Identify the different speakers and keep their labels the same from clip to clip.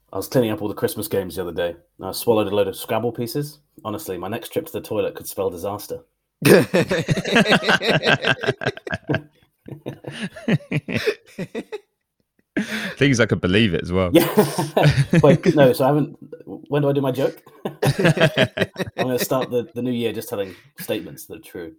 Speaker 1: I was cleaning up all the Christmas games the other day. And I swallowed a load of Scrabble pieces. Honestly, my next trip to the toilet could spell disaster.
Speaker 2: Things I could believe it as well.
Speaker 1: Yeah. Wait, no, so I haven't. When do I do my joke? I'm going to start the new year just telling statements that are true.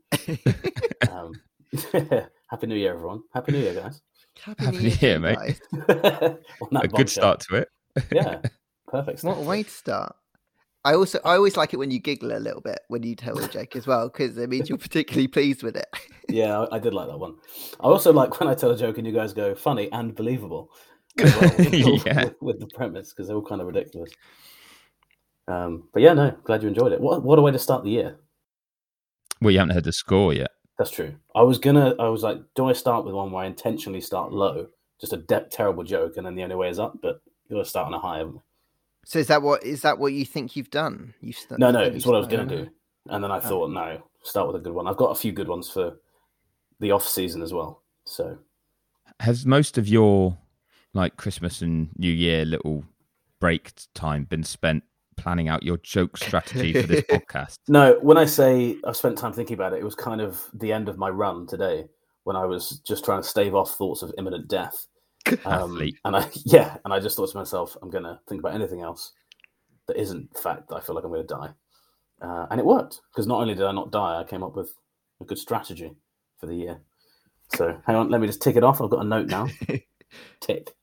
Speaker 1: Happy New Year, everyone. Happy New Year, guys.
Speaker 2: Happy New Year, mate. A good start to it.
Speaker 1: Yeah, perfect.
Speaker 3: What a way to start. I always like it when you giggle a little bit when you tell a joke as well, because it means you're particularly pleased with it.
Speaker 1: Yeah, I did like that one. I also like when I tell a joke and you guys go funny and believable as well, with the premise, because they're all kind of ridiculous. But yeah, no, glad you enjoyed it. What a way to start the year.
Speaker 2: Well, you haven't heard the score yet.
Speaker 1: That's true. I was like, do I start with one where I intentionally start low, just a terrible joke, and then the only way is up? But you got to start on a high, haven't we?
Speaker 3: So is that what you think you've done?
Speaker 1: No, it's what I was going to do, and then I thought, no, start with a good one. I've got a few good ones for the off season as well. So,
Speaker 2: has most of your like Christmas and New Year little break time been spent planning out your joke strategy for this podcast?
Speaker 1: No, when I say I've spent time thinking about it, it was kind of the end of my run today when I was just trying to stave off thoughts of imminent death. And I just thought to myself, I'm going to think about anything else that isn't fact. I feel like I'm going to die. And it worked, because not only did I not die, I came up with a good strategy for the year. So hang on, let me just tick it off. I've got a note now. Tick.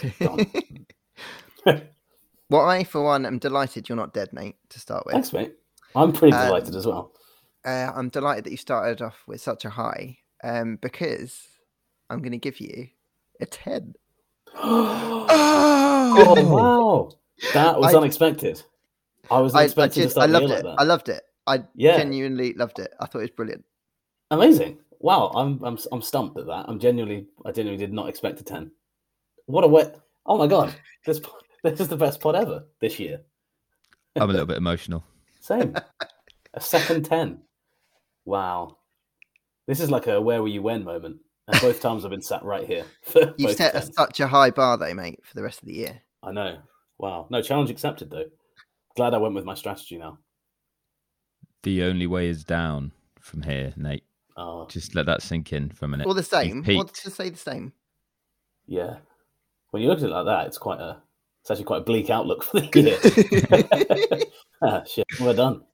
Speaker 3: Well, I, for one, am delighted you're not dead, mate, to start with.
Speaker 1: Thanks, mate. I'm pretty delighted as well.
Speaker 3: I'm delighted that you started off with such a high, because I'm going to give you a 10.
Speaker 1: Oh, wow. That was unexpected. I was expecting to start the year like that.
Speaker 3: I loved it. I genuinely loved it. I thought it was brilliant.
Speaker 1: Amazing. Wow, I'm stumped at that. I genuinely did not expect a 10. What a wet. Oh my God. This is the best pod ever this year.
Speaker 2: I'm a little bit emotional.
Speaker 1: Same. A second 10. Wow. This is like a where were you when moment. And both times I've been sat right here.
Speaker 3: You set such a high bar though, mate, for the rest of the year.
Speaker 1: I know. Wow. No, challenge accepted though. Glad I went with my strategy now.
Speaker 2: The only way is down from here, Nate.
Speaker 1: Oh.
Speaker 2: Just let that sink in for a minute.
Speaker 3: Or the same. What's to say the same?
Speaker 1: Yeah. When you look at it like that, it's actually quite a bleak outlook for the year. Shit, we're done.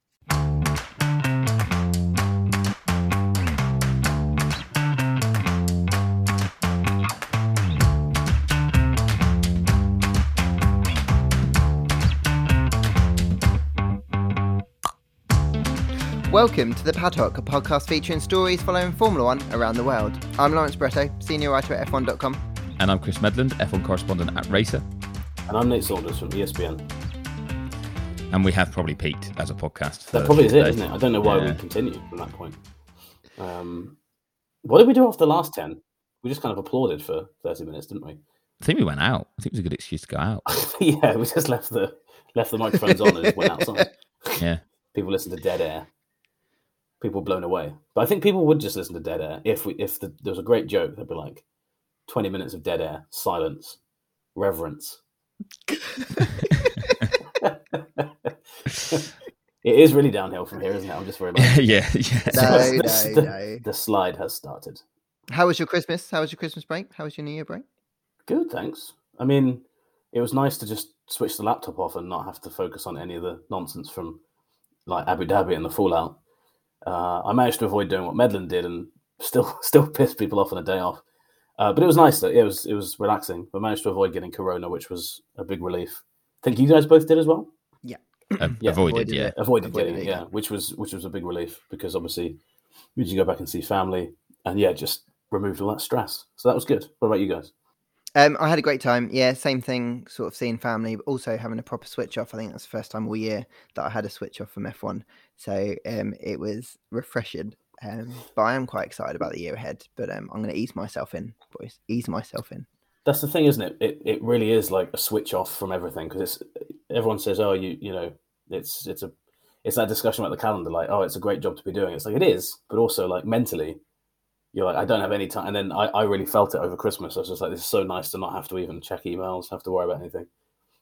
Speaker 3: Welcome to the Paddock, a podcast featuring stories following Formula One around the world. I'm Lawrence Bretto, senior writer at F1.com.
Speaker 2: And I'm Chris Medland, F1 correspondent at Racer.
Speaker 1: And I'm Nate Saunders from ESPN.
Speaker 2: And we have probably peaked as a podcast.
Speaker 1: That probably is it, isn't it? I don't know why we continue from that point. What did we do after the last 10? We just kind of applauded for 30 minutes, didn't we?
Speaker 2: I think we went out. I think it was a good excuse to go out.
Speaker 1: Yeah, we just left the microphones on and just went outside.
Speaker 2: Yeah.
Speaker 1: People listen to dead air. People blown away. But I think people would just listen to dead air. If there was a great joke, they'd be like, 20 minutes of dead air, silence, reverence. It is really downhill from here, isn't it? I'm just worried about it.
Speaker 2: Yeah.
Speaker 1: No. The slide has started.
Speaker 3: How was your Christmas? How was your Christmas break? How was your New Year break?
Speaker 1: Good, thanks. I mean, it was nice to just switch the laptop off and not have to focus on any of the nonsense from like Abu Dhabi and the fallout. I managed to avoid doing what Medland did and still piss people off on a day off. But it was nice. It was relaxing. I managed to avoid getting corona, which was a big relief. I think you guys both did as well.
Speaker 3: Yeah.
Speaker 2: Avoided
Speaker 1: getting it. Yeah, which was a big relief because obviously you could go back and see family and just removed all that stress. So that was good. What about you guys?
Speaker 3: I had a great time. Yeah, same thing. Sort of seeing family, but also having a proper switch off. I think that's the first time all year that I had a switch off from F1. So it was refreshing. But I am quite excited about the year ahead. But I'm going to ease myself in, boys. Ease myself in.
Speaker 1: That's the thing, isn't it? It really is like a switch off from everything because everyone says, oh, you know, it's that discussion about the calendar, like, oh, it's a great job to be doing. It's like it is, but also like mentally, you're like, I don't have any time. And then I really felt it over Christmas. I was just like, this is so nice to not have to even check emails, have to worry about anything.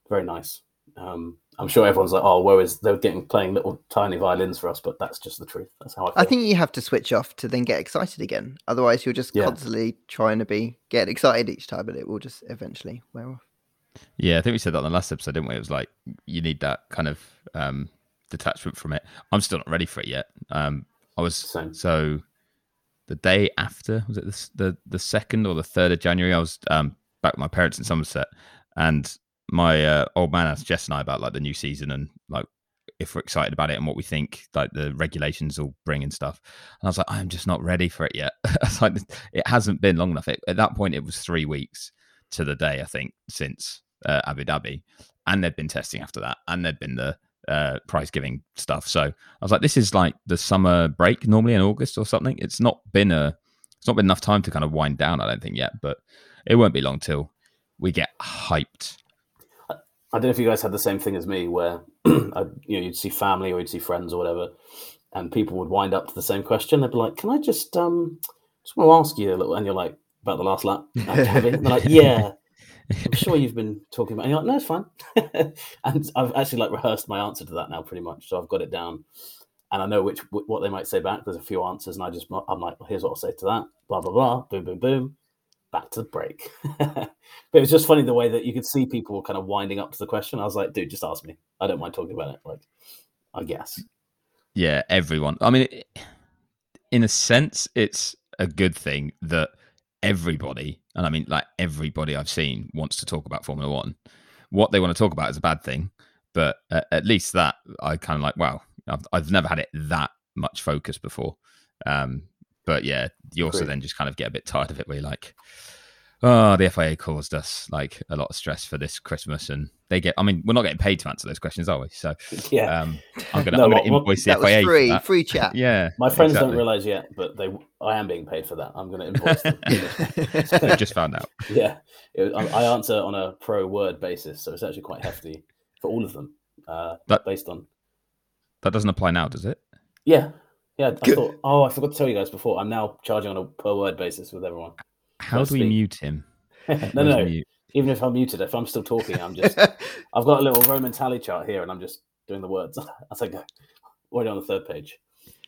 Speaker 1: very nice. I'm sure everyone's like, oh, woe is they're playing little tiny violins for us, but that's just the truth. That's how I feel.
Speaker 3: I think you have to switch off to then get excited again. Otherwise, you're just constantly trying to get excited each time, and it will just eventually wear off.
Speaker 2: Yeah, I think we said that on the last episode, didn't we? It was like you need that kind of detachment from it. I'm still not ready for it yet. I was so the day after, was it the 2nd or the 3rd of January? I was back with my parents in Somerset, and my old man asked Jess and I about like the new season and like if we're excited about it and what we think like the regulations will bring and stuff. And I was like, I'm just not ready for it yet. Like, it hasn't been long enough. At that point, it was 3 weeks to the day, I think, since Abu Dhabi, and they'd been testing after that, and there'd been the prize giving stuff. So I was like, this is like the summer break normally in August or something. It's not been enough time to kind of wind down, I don't think, yet, but it won't be long till we get hyped.
Speaker 1: I don't know if you guys had the same thing as me, where you'd see family or you'd see friends or whatever, and people would wind up to the same question. They'd be like, "Can I just want to ask you a little?" And you're like, "About the last lap?" And they're like, "Yeah, I'm sure you've been talking about." And you're like, "No, it's fine." And I've actually like rehearsed my answer to that now, pretty much. So I've got it down, and I know what they might say back. There's a few answers, and I'm like, well, "Here's what I'll say to that." Blah blah blah. Boom boom boom. Back to the break. But it was just funny the way that you could see people kind of winding up to the question. I was like, dude, just ask me. I don't mind talking about it. Like, I guess.
Speaker 2: Yeah, everyone. I mean, in a sense, it's a good thing that everybody, and I mean like everybody I've seen wants to talk about Formula One. What they want to talk about is a bad thing, but at least that I kind of like, wow, I've never had it that much focus before. But yeah, you also then just kind of get a bit tired of it where you're like, oh, the FIA caused us like a lot of stress for this Christmas, and we're not getting paid to answer those questions, are we? So
Speaker 1: yeah,
Speaker 2: I'm gonna invoice the FIA.
Speaker 3: That was free chat.
Speaker 2: Yeah,
Speaker 1: my friends don't realize yet, but I am being paid for that. I'm going to invoice them.
Speaker 2: They just found out.
Speaker 1: Yeah, I answer on a pro word basis, so it's actually quite hefty for all of them. Based on
Speaker 2: that doesn't apply now, does it?
Speaker 1: Yeah. Yeah, I forgot to tell you guys before. I'm now charging on a per word basis with everyone.
Speaker 2: How do we mute him?
Speaker 1: No. Mute? Even if I'm muted, if I'm still talking, I've got a little Roman tally chart here, and I'm just doing the words as I go. Already on the 3rd page.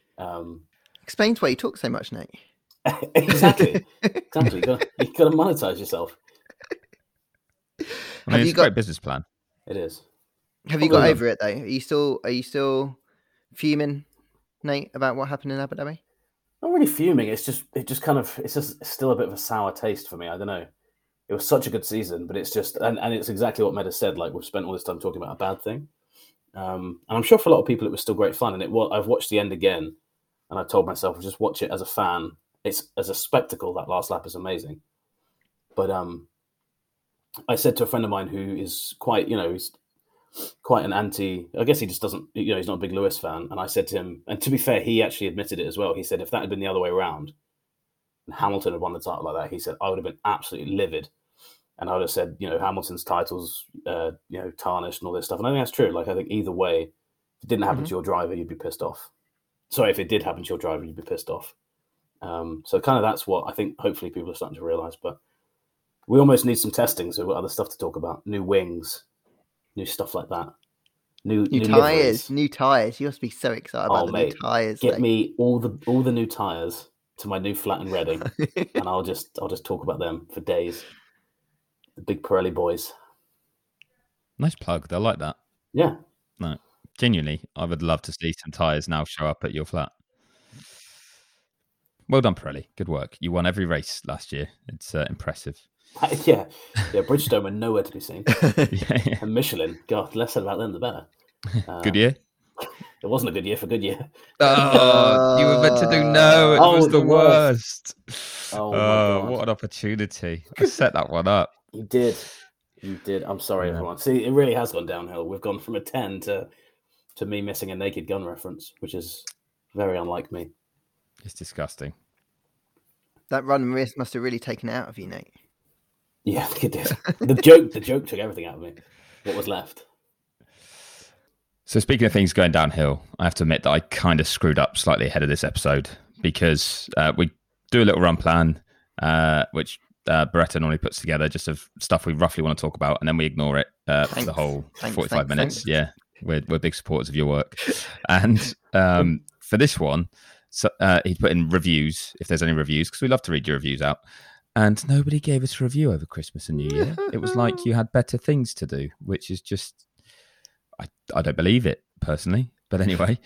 Speaker 3: Explains why you talk so much, Nate.
Speaker 1: Exactly. You've got to monetize yourself.
Speaker 2: I mean, it's a great business plan.
Speaker 1: It is.
Speaker 3: Have you got over it though? Are you still fuming, Nate, about what happened in Abu Dhabi?
Speaker 1: Not really fuming. It's just still a bit of a sour taste for me. I don't know. It was such a good season, but it's just, and it's exactly what Meda said. Like, we've spent all this time talking about a bad thing. And I'm sure for a lot of people, it was still great fun. And I've watched the end again, and I told myself, just watch it as a fan. It's as a spectacle. That last lap is amazing. But I said to a friend of mine who is quite, he's quite an anti, I guess he just doesn't, he's not a big Lewis fan. And I said to him, and to be fair, he actually admitted it as well. He said, if that had been the other way around and Hamilton had won the title like that, he said, I would have been absolutely livid. And I would have said, Hamilton's titles, tarnished and all this stuff. And I think that's true. Like, I think either way, if it didn't happen to your driver, you'd be pissed off. Sorry, if it did happen to your driver, you'd be pissed off. So kind of that's what I think hopefully people are starting to realise. But we almost need some testing, so we've got other stuff to talk about. New wings, new stuff like that. New
Speaker 3: tyres, new tyres. You must be so excited about the new tyres.
Speaker 1: Get me all the new tyres to my new flat in Reading, and I'll just talk about them for days. The big Pirelli boys.
Speaker 2: Nice plug. They'll like that.
Speaker 1: Yeah.
Speaker 2: No, genuinely, I would love to see some tyres now show up at your flat. Well done, Pirelli. Good work. You won every race last year. It's impressive.
Speaker 1: Yeah. Bridgestone were nowhere to be seen. Yeah. And Michelin, God, less said about them, the better.
Speaker 2: Good year?
Speaker 1: It wasn't a good year for Goodyear.
Speaker 2: Oh, you were meant to do no. It was the worst.
Speaker 1: Oh, my God.
Speaker 2: What an opportunity. I set that one up.
Speaker 1: You did. I'm sorry, everyone. See, it really has gone downhill. We've gone from a 10 to me missing a Naked Gun reference, which is very unlike me.
Speaker 2: It's disgusting.
Speaker 3: That run risk must have really taken it out of you, Nate.
Speaker 1: Yeah, I think it did. The joke took everything out of me. What was left?
Speaker 2: So speaking of things going downhill, I have to admit that I kind of screwed up slightly ahead of this episode because we do a little run plan, which Beretta normally puts together just of stuff we roughly want to talk about, and then we ignore it for the whole 45 minutes. Yeah, we're big supporters of your work. And for this one, so he'd put in reviews, if there's any reviews, because we love to read your reviews out. And nobody gave us a review over Christmas and New Year. It was like you had better things to do, which is just, I don't believe it personally. But anyway,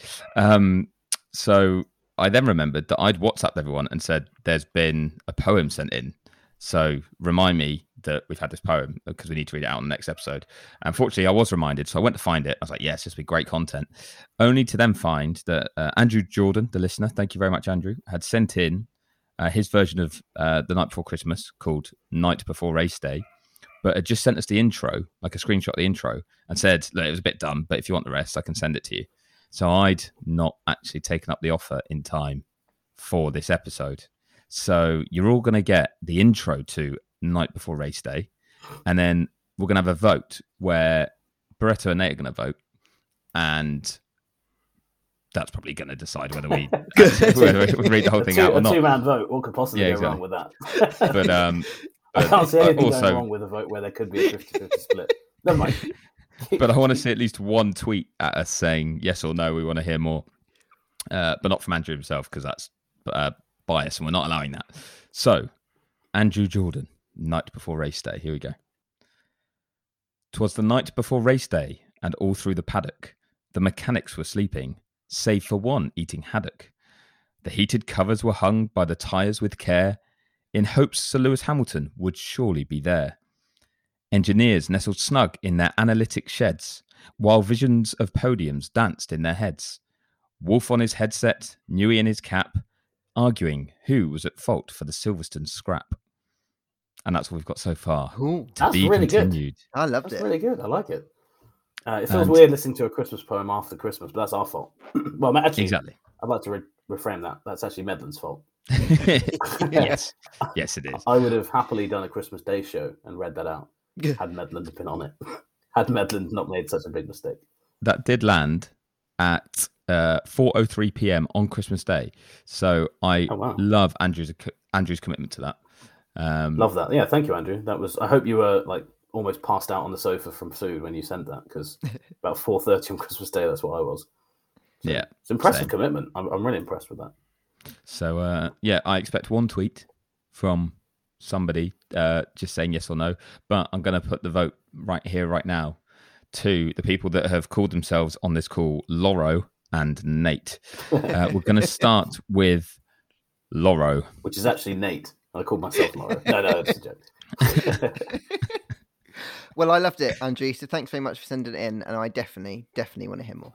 Speaker 2: so I then remembered that I'd WhatsApped everyone and said, there's been a poem sent in. So remind me that we've had this poem because we need to read it out in the next episode. Unfortunately, I was reminded. So I went to find it. I was like, yes, this will be great content. Only to then find that Andrew Jordan, the listener, thank you very much, Andrew, had sent in his version of The Night Before Christmas called Night Before Race Day, but had just sent us the intro, like a screenshot of the intro, and said, look, it was a bit dumb, but if you want the rest, I can send it to you. So I'd not actually taken up the offer in time for this episode. So you're all going to get the intro to Night Before Race Day, and then we're going to have a vote where Barretto and Nate are going to vote, and that's probably going to decide whether we read the whole thing out or not.
Speaker 1: A two-man vote. What could possibly go wrong with that?
Speaker 2: But
Speaker 1: I can't see anything going wrong with a vote where there could be a 50-50 split. Never mind.
Speaker 2: But I want to see at least one tweet at us saying yes or no, we want to hear more. But not from Andrew himself, because that's bias and we're not allowing that. So, Andrew Jordan, Night Before Race Day. Here we go. 'Twas the night before race day, and all through the paddock the mechanics were sleeping, save for one eating haddock. The heated covers were hung by the tyres with care, in hopes Sir Lewis Hamilton would surely be there. Engineers nestled snug in their analytic sheds, while visions of podiums danced in their heads. Wolf on his headset, Newey in his cap, arguing who was at fault for the Silverstone scrap. And that's what we've got so far.
Speaker 3: Ooh,
Speaker 1: that's really good.
Speaker 3: I loved it.
Speaker 1: That's really good. I like it. It feels weird listening to a Christmas poem after Christmas, but that's our fault. Well, actually,
Speaker 2: exactly.
Speaker 1: I'd like to reframe that. That's actually Medland's fault.
Speaker 2: Yes, it is.
Speaker 1: I would have happily done a Christmas Day show and read that out had Medland been on it. Had Medland not made such a big mistake.
Speaker 2: That did land at 4:03 p.m. on Christmas Day. So I love Andrew's commitment to that.
Speaker 1: Love that. Yeah, thank you, Andrew. That was. I hope you were like almost passed out on the sofa from food when you sent that, because about 4:30 on Christmas Day, that's what I was. So,
Speaker 2: yeah,
Speaker 1: it's impressive commitment. I'm really impressed with that.
Speaker 2: So I expect one tweet from somebody just saying yes or no, but I'm going to put the vote right here, right now, to the people that have called themselves on this call Loro and Nate. We're going to start with Loro,
Speaker 1: which is actually Nate. I called myself Loro. No, it's a joke.
Speaker 3: Well, I loved it, Andrew. So thanks very much for sending it in, and I definitely want to hear more.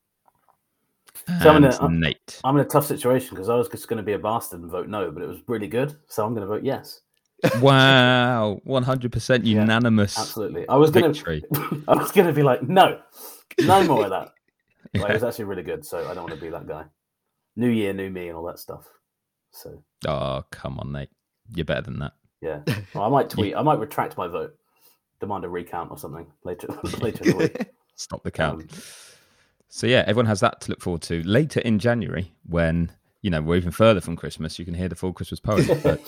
Speaker 2: So Nate.
Speaker 1: I'm in a tough situation because I was just going to be a bastard and vote no, but it was really good, so I'm going to vote yes.
Speaker 2: Wow, 100% unanimous.
Speaker 1: Yeah, absolutely. I was going to be like, no more of that. But it was actually really good, so I don't want to be that guy. New year, new me, and all that stuff. So.
Speaker 2: Oh, come on, Nate. You're better than that.
Speaker 1: Yeah. Well, I might tweet. I might retract my vote. Demand a recount or something later in the week.
Speaker 2: Stop the count. So yeah, everyone has that to look forward to later in January when, we're even further from Christmas. You can hear the full Christmas poem. But,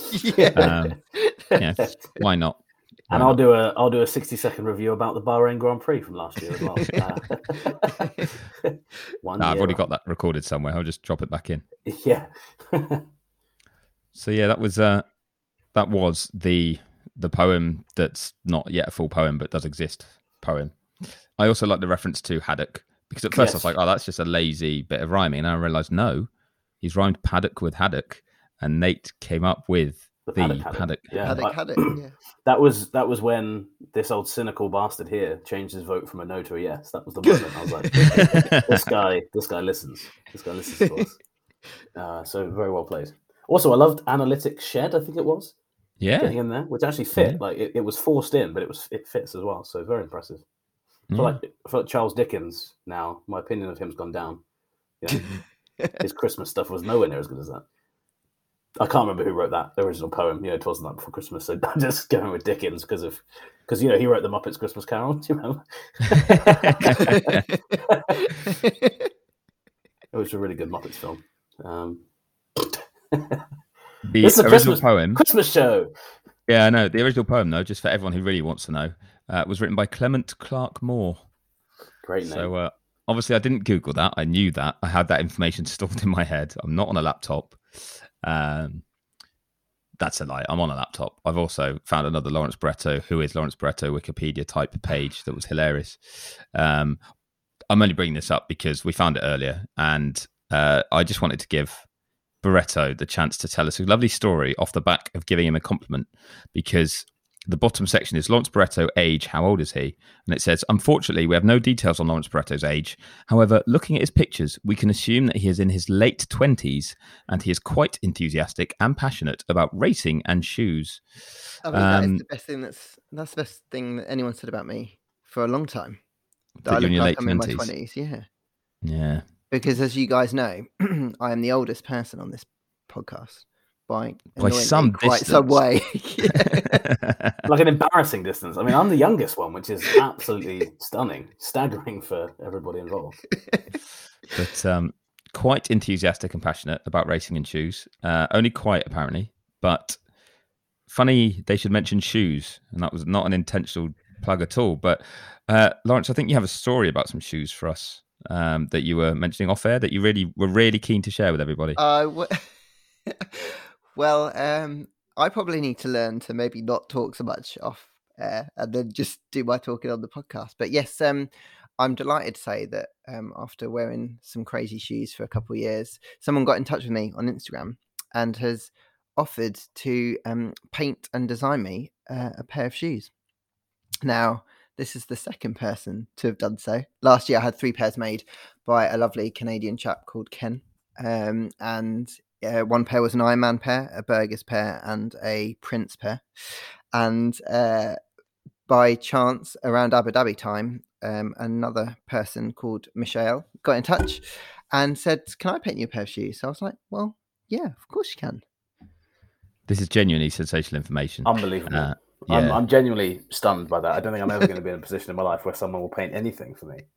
Speaker 2: why not?
Speaker 1: And I'll do a 60-second review about the Bahrain Grand Prix from last year as well.
Speaker 2: I've already got that recorded somewhere. I'll just drop it back in.
Speaker 1: Yeah.
Speaker 2: So yeah, that was the poem that's not yet a full poem but does exist poem. I also like the reference to haddock, because at first I was like, oh, that's just a lazy bit of rhyming, and I realised no, he's rhymed paddock with haddock, and Nate came up with the paddock.
Speaker 1: Yeah.
Speaker 3: Haddock. Yeah.
Speaker 1: That was when this old cynical bastard here changed his vote from a no to a yes. That was the moment I was like, this guy listens. This guy listens to us. So very well played. Also, I loved Analytic Shed, I think it was.
Speaker 2: Yeah.
Speaker 1: Getting in there, which actually fit. Yeah. Like it was forced in, but it fits as well. So very impressive. I feel like Charles Dickens now, my opinion of him's gone down. His Christmas stuff was nowhere near as good as that. I can't remember who wrote that original poem. It wasn't that before Christmas, so I'm just going with Dickens because he wrote the Muppets Christmas Carol. Do you remember? It was a really good Muppets film.
Speaker 2: The original poem,
Speaker 1: Christmas show.
Speaker 2: Yeah, I know the original poem though. Just for everyone who really wants to know, was written by Clement Clark Moore.
Speaker 1: Great name.
Speaker 2: So obviously I didn't Google that. I knew that. I had that information stored in my head. I'm not on a laptop. That's a lie. I'm on a laptop. I've also found another Lawrence Barretto, who is Lawrence Barretto, Wikipedia type page that was hilarious. I'm only bringing this up because we found it earlier, and I just wanted to give Barretto the chance to tell us a lovely story off the back of giving him a compliment, because the bottom section is Lawrence Barretto, age, how old is he? And it says, unfortunately, we have no details on Lawrence Barretto's age. However, looking at his pictures, we can assume that he is in his late 20s and he is quite enthusiastic and passionate about racing and shoes.
Speaker 3: I mean, that is the best thing that's the best thing that anyone said about me for a long time. That I look like I'm in my 20s, yeah.
Speaker 2: Yeah.
Speaker 3: Because as you guys know, I am the oldest person on this podcast. By
Speaker 2: some
Speaker 3: quite some way.
Speaker 1: Like an embarrassing distance. I mean, I'm the youngest one, which is absolutely stunning, staggering for everybody involved.
Speaker 2: But quite enthusiastic and passionate about racing and shoes. Only quite, apparently. But funny they should mention shoes, and that was not an intentional plug at all. But Lawrence, I think you have a story about some shoes for us that you were mentioning off air that you were really keen to share with everybody.
Speaker 3: Well, I probably need to learn to maybe not talk so much off air and then just do my talking on the podcast. But yes, I'm delighted to say that after wearing some crazy shoes for a couple of years, someone got in touch with me on Instagram and has offered to paint and design me a pair of shoes. Now, this is the second person to have done so. Last year, I had 3 pairs made by a lovely Canadian chap called Ken. And one pair was an Ironman pair, a Burgess pair, and a Prince pair. And by chance, around Abu Dhabi time, another person called Michelle got in touch and said, "Can I paint you a pair of shoes?" So I was like, "Well, yeah, of course you can."
Speaker 2: This is genuinely sensational information.
Speaker 1: Unbelievable. Yeah. I'm genuinely stunned by that. I don't think I'm ever going to be in a position in my life where someone will paint anything for me.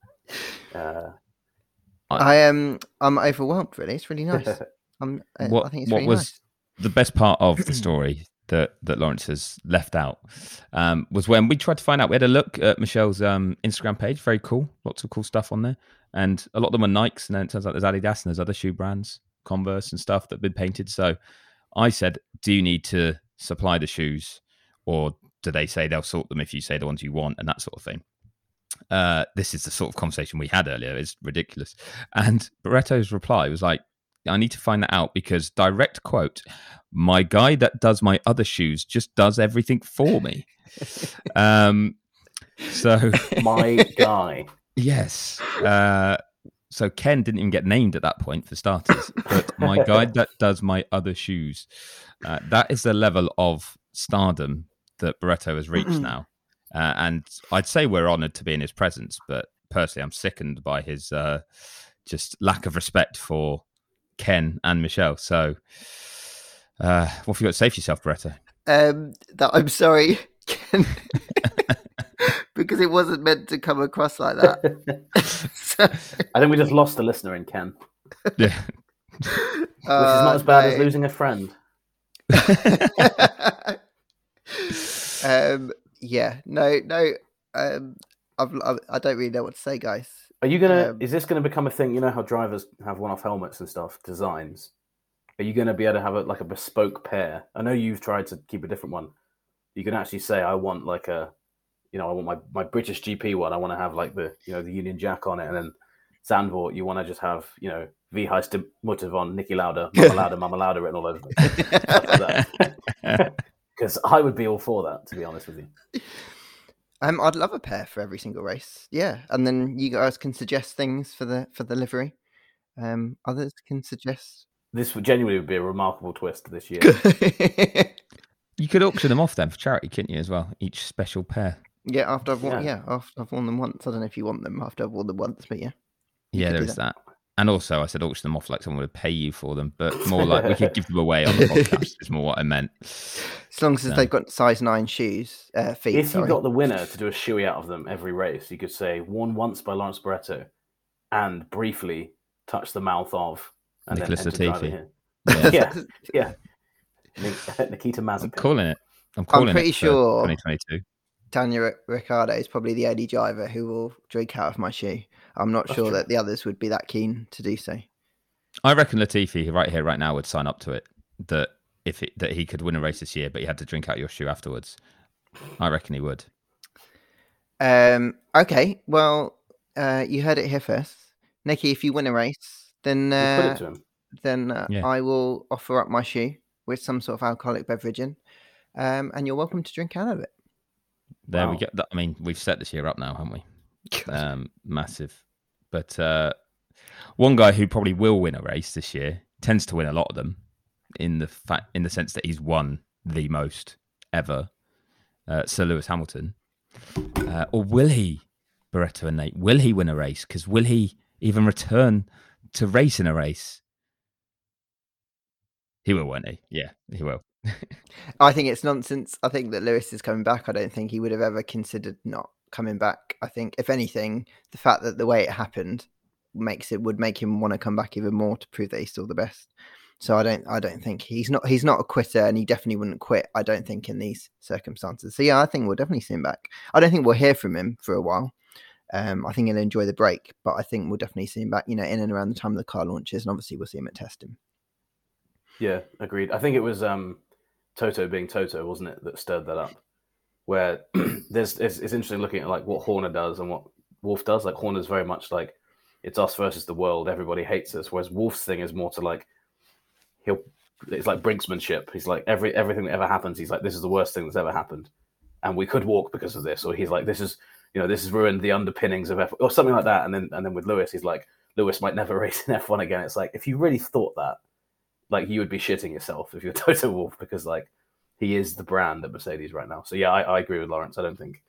Speaker 3: I'm overwhelmed, really. It's really nice. I think it's really nice.
Speaker 2: The best part of the story that Lawrence has left out was when we tried to find out. We had a look at Michelle's Instagram page. Very cool. Lots of cool stuff on there. And a lot of them are Nikes. And then it turns out there's Adidas and there's other shoe brands, Converse and stuff that have been painted. So I said, do you need to supply the shoes? Or do they say they'll sort them if you say the ones you want and that sort of thing? This is the sort of conversation we had earlier. It's ridiculous. And Barretto's reply was like, I need to find that out because, direct quote, my guy that does my other shoes just does everything for me. So
Speaker 1: my guy.
Speaker 2: Yes. So Ken didn't even get named at that point for starters, but my guy that does my other shoes. That is the level of stardom that Barretto has reached now. And I'd say we're honoured to be in his presence, but personally, I'm sickened by his just lack of respect for Ken and Michelle. So, what have you got to say for yourself, Barretto?
Speaker 3: That I'm sorry, Ken, because it wasn't meant to come across like that.
Speaker 1: I think we just lost a listener in Ken.
Speaker 2: Yeah,
Speaker 1: which is not as bad as losing a friend.
Speaker 3: Yeah, no. I don't really know what to say, guys.
Speaker 1: Are you gonna? Is this gonna become a thing? You know how drivers have one-off helmets and stuff, designs. Are you gonna be able to have a bespoke pair? I know you've tried to keep a different one. You can actually say, I want I want my British GP one. I want to have the Union Jack on it, and then Zandvoort, you want to just have Wie heißt Mutter von Niki Lauda, Mama Lauda written all over it. Because I would be all for that, to be honest with you.
Speaker 3: I'd love a pair for every single race. Yeah, and then you guys can suggest things for the livery. Others can suggest.
Speaker 1: This would genuinely be a remarkable twist this year.
Speaker 2: You could auction them off then for charity, couldn't you? As well, each special pair.
Speaker 3: Yeah, after I've worn them once. I don't know if you want them after I've worn them once, but yeah.
Speaker 2: Yeah, there is that. And also, I said auction them off like someone would pay you for them, but more like we could give them away on the podcast. Is more what I meant.
Speaker 3: As long as they've got size 9 shoes, feet.
Speaker 1: If you got the winner to do a shoey out of them every race, you could say worn once by Lawrence Barretto, and briefly touch the mouth of
Speaker 2: Nicholas Latifi.
Speaker 1: Yeah. Nikita Mazepin.
Speaker 2: I'm calling it. I'm pretty
Speaker 3: sure
Speaker 2: 2022.
Speaker 3: Daniel Ricciardo is probably the only driver who will drink out of my shoe. I'm not sure that the others would be that keen to do so.
Speaker 2: I reckon Latifi right here, right now, would sign up to it. That he could win a race this year, but he had to drink out your shoe afterwards. I reckon he would.
Speaker 3: Okay, well, you heard it here first, Nicky. If you win a race, then I will offer up my shoe with some sort of alcoholic beverage in, and you're welcome to drink out of it.
Speaker 2: There we go. I mean, we've set this year up now, haven't we? Massive. But one guy who probably will win a race this year tends to win a lot of them, in the sense that he's won the most ever. Sir Lewis Hamilton, or will he, Barretto and Nate? Will he win a race? Because will he even return to race in a race? He will, won't he? Yeah, he will.
Speaker 3: I think it's nonsense. I think that Lewis is coming back. I don't think he would have ever considered not coming back. I think, if anything, the fact that the way it happened would make him want to come back even more to prove that he's still the best. So I don't think he's not a quitter, and he definitely wouldn't quit, I don't think, in these circumstances. So yeah, I think we'll definitely see him back. I don't think we'll hear from him for a while. I think he'll enjoy the break, but I think we'll definitely see him back, in and around the time the car launches, and obviously we'll see him at testing.
Speaker 1: Yeah, agreed. I think it was Toto being Toto, wasn't it, that stirred that up? Where it's interesting looking at like what Horner does and what Wolff does. Like Horner's very much like, it's us versus the world. Everybody hates us. Whereas Wolff's thing is more to like, it's like brinksmanship. He's like everything that ever happens, he's like, this is the worst thing that's ever happened, and we could walk because of this. Or he's like, this has ruined the underpinnings of F1, or something like that. And then with Lewis, he's like, Lewis might never race in F1 again. It's like, if you really thought that, like, you would be shitting yourself if you're Toto Wolff, because like, he is the brand at Mercedes right now. So yeah, I agree with Lawrence. I don't think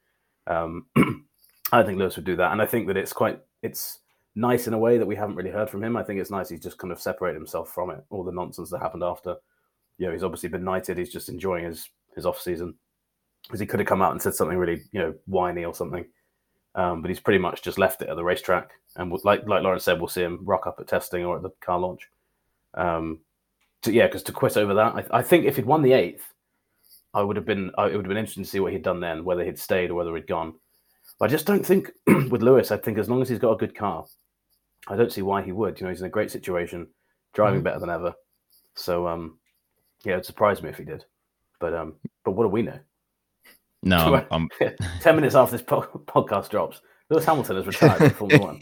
Speaker 1: Lewis would do that, and I think that it's nice in a way that we haven't really heard from him. I think it's nice he's just kind of separated himself from it, all the nonsense that happened after. He's obviously been knighted. He's just enjoying his off season, because he could have come out and said something really whiny or something, but he's pretty much just left it at the racetrack. And like Lawrence said, we'll see him rock up at testing or at the car launch. Because to quit over that, I think if he'd won the 8th, it would have been interesting to see what he'd done then, whether he'd stayed or whether he'd gone. But I just don't think with Lewis, I think as long as he's got a good car, I don't see why he would. He's in a great situation, driving better than ever. So, it'd surprise me if he did. But what do we know?
Speaker 2: No, I'm
Speaker 1: 10 minutes after this podcast drops, Lewis Hamilton has retired from Formula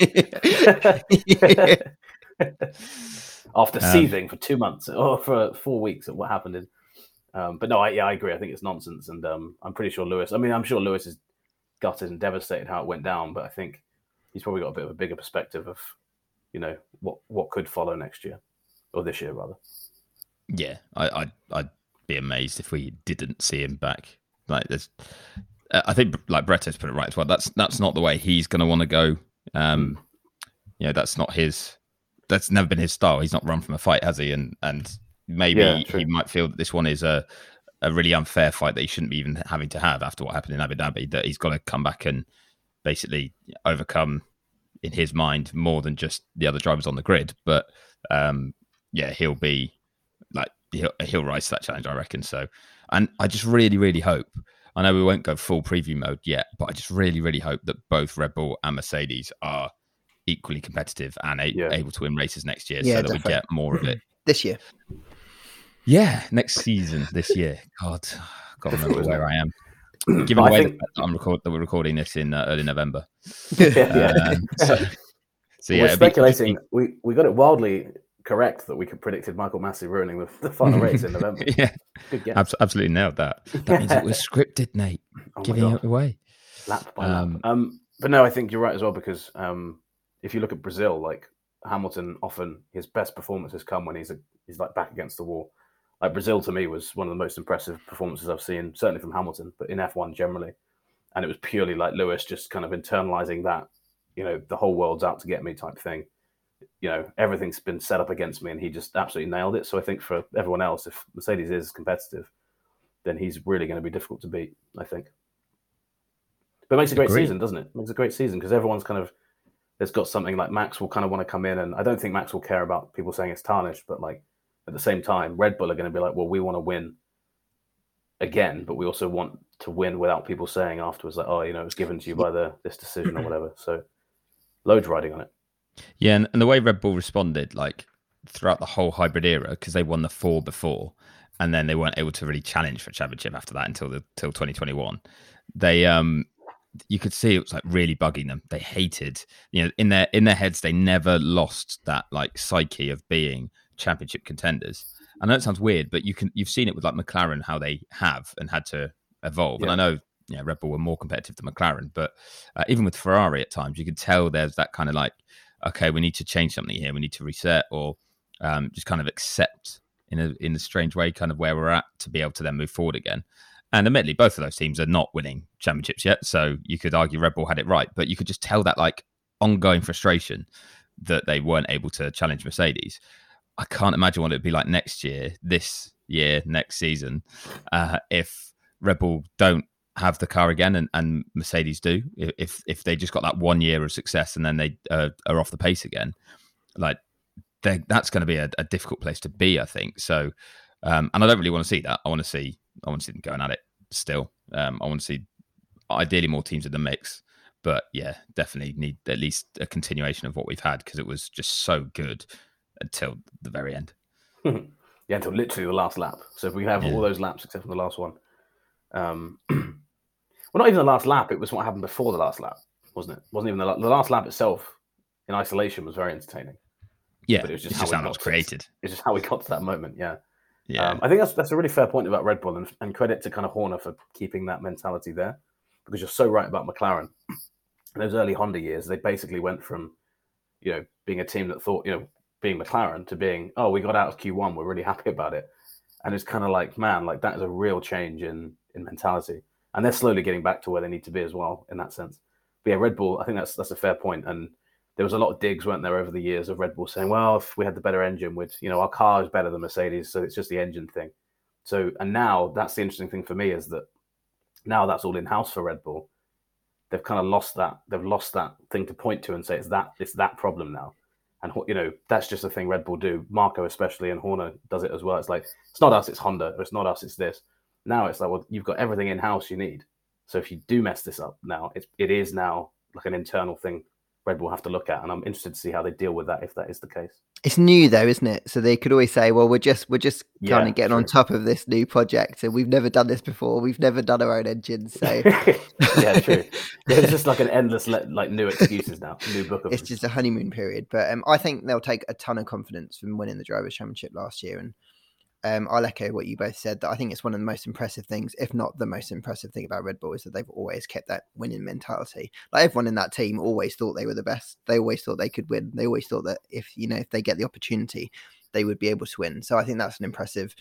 Speaker 1: 1. After seething for 2 months or for 4 weeks at what happened in. But no, I agree. I think it's nonsense. And I'm pretty sure Lewis, I'm sure Lewis is gutted and devastated how it went down, but I think he's probably got a bit of a bigger perspective of, what could follow next year, or this year rather.
Speaker 2: Yeah, I'd be amazed if we didn't see him back. Like, there's, I think, like Bretto's put it right as well. That's not the way he's going to want to go. That's not his. That's never been his style. He's not run from a fight, has he? And maybe he might feel that this one is a really unfair fight that he shouldn't be even having to have after what happened in Abu Dhabi. That he's got to come back and basically overcome, in his mind, more than just the other drivers on the grid. But he'll be like, he'll rise to that challenge, I reckon. So, and I just really, really hope. I know we won't go full preview mode yet, but I just really, really hope that both Red Bull and Mercedes are equally competitive and able to win races next year, so that definitely. We get more of it
Speaker 3: this year.
Speaker 2: Yeah, next season, this year. God, I can't remember where I am. Given away the fact that we're recording this in early November.
Speaker 1: We're speculating. We got it wildly correct that we could predicted Michael Massey ruining the final race in November.
Speaker 2: Yeah, good guess. Absolutely nailed that. That means it was scripted, Nate. Giving it away.
Speaker 1: Lap by lap. But no, I think you're right as well, because if you look at Brazil, like Hamilton, often his best performances come when he's like back against the wall. Like Brazil to me was one of the most impressive performances I've seen, certainly from Hamilton, but in F1 generally. And it was purely like Lewis just kind of internalizing that, the whole world's out to get me type thing. Everything's been set up against me, and he just absolutely nailed it. So I think for everyone else, if Mercedes is competitive, then he's really going to be difficult to beat, I think. But it makes a great season, doesn't it? It makes a great season because everyone's kind of, there's got something like Max will kind of want to come in, and I don't think Max will care about people saying it's tarnished, but like at the same time, Red Bull are going to be like, well, we want to win again, but we also want to win without people saying afterwards like, oh, you know, it was given to you by this decision or whatever. So loads riding on it.
Speaker 2: Yeah, and the way Red Bull responded, like throughout the whole hybrid era, because they won the 4 before, and then they weren't able to really challenge for championship after that until 2021. They you could see it was like really bugging them. They hated, you know, in their heads, they never lost that like psyche of being championship contenders. I know it sounds weird, but you've seen it with like McLaren, how they have and had to evolve. Yeah. And I know, Red Bull were more competitive than McLaren, but even with Ferrari at times, you could tell there's that kind of like, okay, we need to change something here. We need to reset or just kind of accept in a strange way kind of where we're at to be able to then move forward again. And admittedly, both of those teams are not winning championships yet. So you could argue Red Bull had it right, but you could just tell that like ongoing frustration that they weren't able to challenge Mercedes. I can't imagine what it'd be like next year, next season, if Red Bull don't have the car again and Mercedes do. If they just got that 1 year of success and then they are off the pace again, like that's going to be a difficult place to be, I think. So, and I don't really want to see that. I want to see them going at it still. I want to see ideally more teams in the mix, but yeah, definitely need at least a continuation of what we've had because it was just so good until the very end.
Speaker 1: Yeah, until literally the last lap. So if we have all those laps except for the last one, well, not even the last lap. It was what happened before the last lap, wasn't it? Wasn't even the last lap itself in isolation was very entertaining.
Speaker 2: Yeah, but it was just how it was created.
Speaker 1: It's just how we got to that moment. Yeah. I think that's a really fair point about Red Bull, and credit to kind of Horner for keeping that mentality there, because you're so right about McLaren. In those early Honda years, they basically went from, being a team that thought, being McLaren to being, we got out of Q1, we're really happy about it. And it's kind of like, man, like that is a real change in mentality. And they're slowly getting back to where they need to be as well in that sense. But yeah, Red Bull, I think that's a fair point. And there was a lot of digs, weren't there, over the years of Red Bull saying, well, if we had the better engine, our car is better than Mercedes, so it's just the engine thing. So, and now that's the interesting thing for me is that now that's all in-house for Red Bull. They've kind of lost that. They've lost that thing to point to and say it's that problem now. And, that's just the thing Red Bull do. Marco especially, and Horner does it as well. It's like, it's not us, it's Honda. Or it's not us, it's this. Now it's like, well, you've got everything in-house you need. So if you do mess this up now, it is now like an internal thing Red Bull have to look at. And I'm interested to see how they deal with that if that is the case.
Speaker 3: It's new though, isn't it? So they could always say, well, we're just kind of getting on top of this new project. And we've never done this before. We've never done our own engines. So
Speaker 1: yeah, true. It's just like an endless, like new excuses now, new book of
Speaker 3: It's just a honeymoon period. But I think they'll take a ton of confidence from winning the Drivers' Championship last year. And I'll echo what you both said, that I think it's one of the most impressive things, if not the most impressive thing about Red Bull, is that they've always kept that winning mentality. Like everyone in that team always thought they were the best. They always thought they could win. They always thought that if they get the opportunity, they would be able to win. So I think that's an impressive